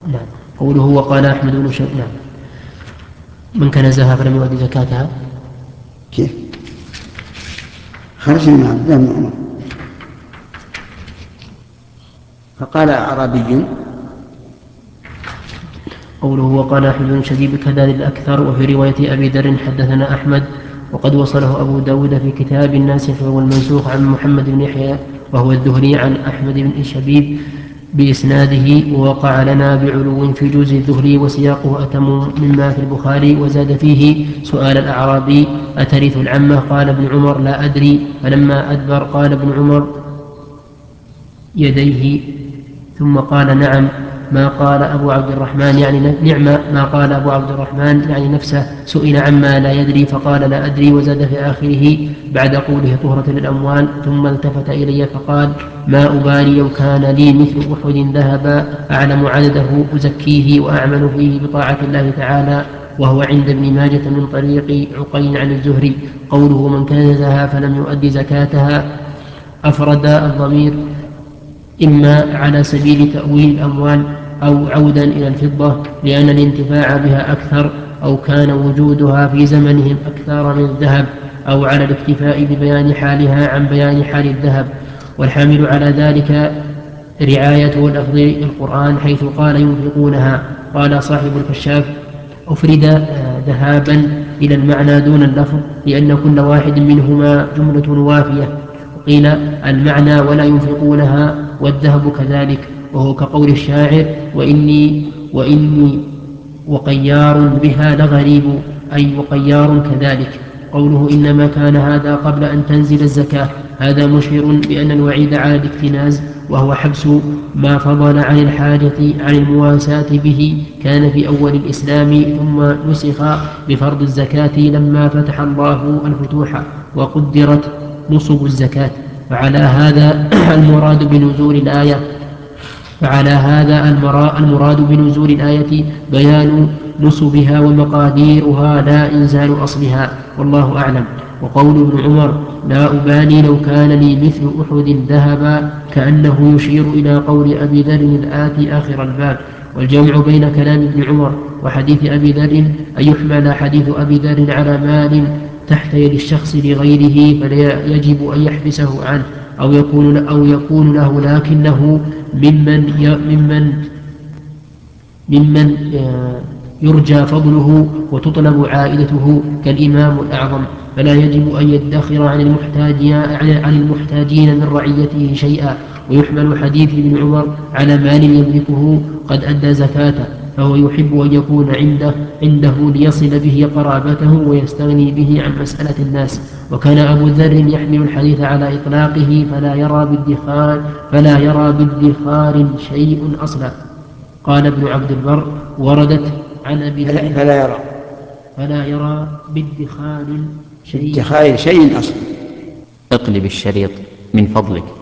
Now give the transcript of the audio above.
نعم. قوله وقال أحمد بن نعم. من كنزها فلم يؤدي زكاتها. كيف؟ خرج من عبد الله بن عمر فقال أعرابي. قوله وقال أحمد بن شبيب كذا الأكثر. وفي رواية أبي ذر حدثنا أحمد وقد وصله أبو داود في كتاب الناسخ والمنسوخ عن محمد بن يحيى وهو الذهلي عن أحمد بن شبيب بإسناده ووقع لنا بعلو في جوز الذهلي وسياقه أتم مما في البخاري وزاد فيه سؤال الأعرابي أترث العمة قال ابن عمر لا أدري فلما أدبر قال ابن عمر يديه ثم قال نعم ما قال أبو عبد الرحمن يعني نعم ما قال أبو عبد الرحمن يعني نفسه سئل عما لا يدري فقال لا أدري وزاد في آخره بعد قوله طهرة للأموال ثم التفت إلي فقال ما أبالي لو كان لي مثل أحد ذهبا أعلم عدده أزكيه وأعمل فيه بطاعة الله تعالى. وهو عند ابن ماجة من طريق عقيل عن الزهري. قوله من كنزها فلم يؤد زكاتها أفرد الضمير إما على سبيل تأويل الأموال أو عودا إلى الفضة لأن الانتفاع بها أكثر أو كان وجودها في زمنهم أكثر من الذهب أو على الاكتفاء ببيان حالها عن بيان حال الذهب. والحامل على ذلك رعاية لفظ القرآن حيث قال ينفقونها. قال صاحب الكشاف أفرد ذهابا إلى المعنى دون اللفظ لأن كل واحد منهما جملة وافية. وقيل المعنى ولا ينفقونها والذهب كذلك وهو كقول الشاعر وإني وقيار بها لغريب أي وقيار كذلك. قوله إنما كان هذا قبل أن تنزل الزكاة هذا مشير بأن الوعيد على الاكتناز وهو حبس ما فضل عن الحاجة عن المواساة به كان في أول الإسلام ثم نسخ بفرض الزكاة لما فتح الله الفتوح وقدرت نصب الزكاة. فعلى هذا المراد بنزول الآية فعلى هذا المراد بنزول الآية بيان نصبها ومقاديرها لا إنزال أصلها والله أعلم. وقول ابن عمر لا أبالي لو كان لي مثل أحد ذهبا كأنه يشير إلى قول أبي ذر الآتي آخر الباب. والجمع بين كلام ابن عمر وحديث أبي ذر أن يحمل حديث أبي ذر على مال تحت يد الشخص لغيره فلا يجب أن يحبسه عنه أو يكون له لكنه ممن يرجى فضله وتطلب عائدته كالإمام الأعظم فلا يجب أن يدخر عن المحتاجين من رعيته شيئا. ويحمل حديث ابن عمر على مال يملكه قد أدى زكاته فهو يحب أن يكون عنده ليصل به قرابته ويستغني به عن مسألة الناس. وكان أبو ذر يحمل الحديث على إطلاقه فلا يرى بالدخار شيء أصلا. قال ابن عبد البر وردت عن أبي ذر فلا يرى بالدخار شيء أصلا. اقلب الشريط من فضلك.